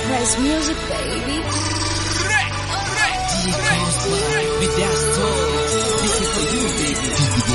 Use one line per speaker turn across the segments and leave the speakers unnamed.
Uprise music, baby.
With that story, this is for you, baby.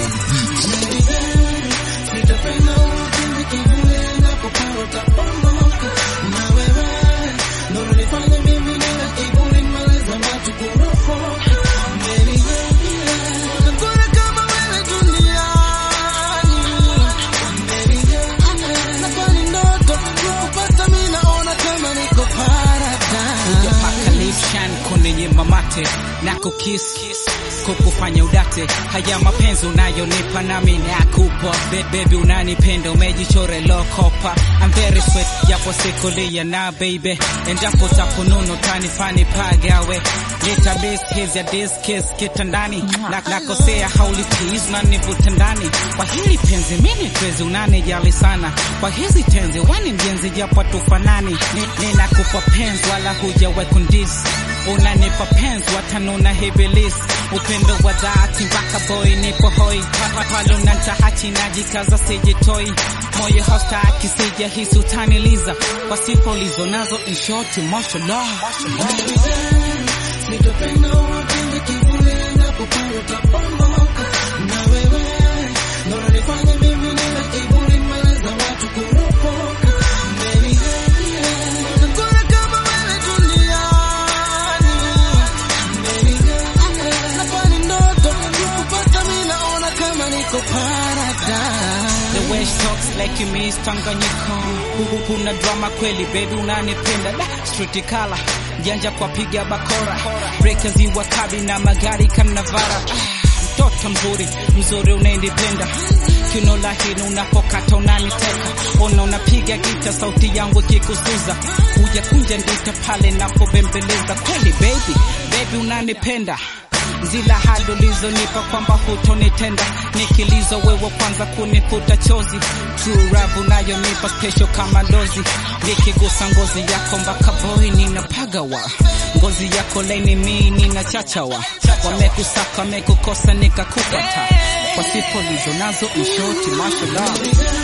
Nitapenda ukimbi kivule na kuparota pomoka. Na wewe, nuru nifanye mimi nila kiburi maleza watu kurofoka. Meri nakuna kama wewe duniani. Meri nafani ndoto kupata mimi naona kama niko paradise.
Apocalypse kone nyemba mate na kukiss kukufanya udate. Haya mapenzi unayonipa nami nakupa. Baby unanipenda umejichore lokopa. I'm very sweet japo sikulia na baby. Endapo tapununu tanifani pagawe. Leta base his ya this kiss kitandani. Nakosea hauli please unanivuta ndani. Kwa hili penzi mimi twezi unanijali sana. Kwa hizi tenzi wani mjenzi japo tufanani. Ninakupa penzi wala hujawe kundisi. Unanipa penzi watanuna hibilis. Upendo wa dhati mpaka boy nipo hoi. Palo nantahachi najikaza sijitoi. Moyo haustaki sija hisi utaniliza. Kwa sifa ulizo nazo in short mashallah.
Nitapenda ukimbi kivule na kuparota pomoka. Na wewe, nuru nifanye mimi nila kiburi maleza watu kuropoka. Meri nakuna kama wewe duniani. Meri nafani ndoto kupata mimi naona kama niko paradise.
The way she talks like you miss Tanganyika. Kuna drama kweli baby unanipenda. Street color janja kwa piga bakora. Breakers iwa kabi na magari kanavara. Mtoto mzuri unaindipenda. Kino lahini unapokata unaniteka. Unapiga gita sauti yangu kikusuza. Uja kunja ndita pale napobembeleza. Kweli baby unanipenda. Zila hado lizo nipa kwamba hutonitenda. Nikilizo wewe kwanza kunifuta chozi. True love unayo nipa special kama dozi. Nikigusa ngozi yako mpaka boy ninapagawa. Ngozi yako laini mimi ninachachawa. Wamekusaka wamekukosa nikakupata. Kwa sifa lizo nazo in short mashallah.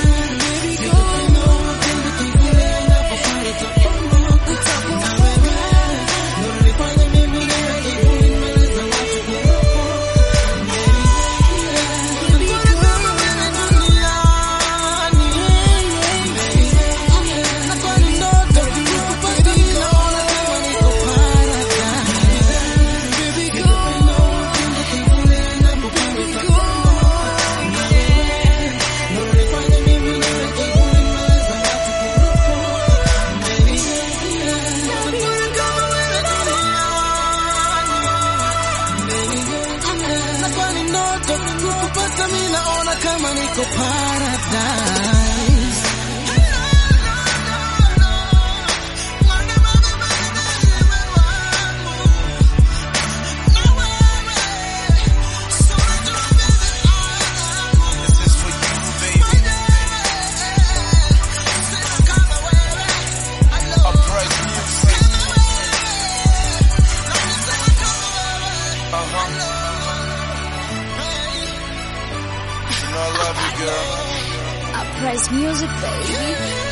Kupata mimi naona kama niko paradise.
Uprise music, baby.